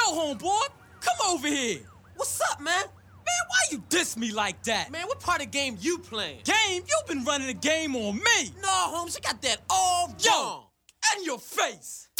homeboy, come over here. What's up, man? Man, why you diss me like that? Man, what part of the game you playing? Game? You been running the game on me. No, Holmes, you got that all wrong. Yo, in your face.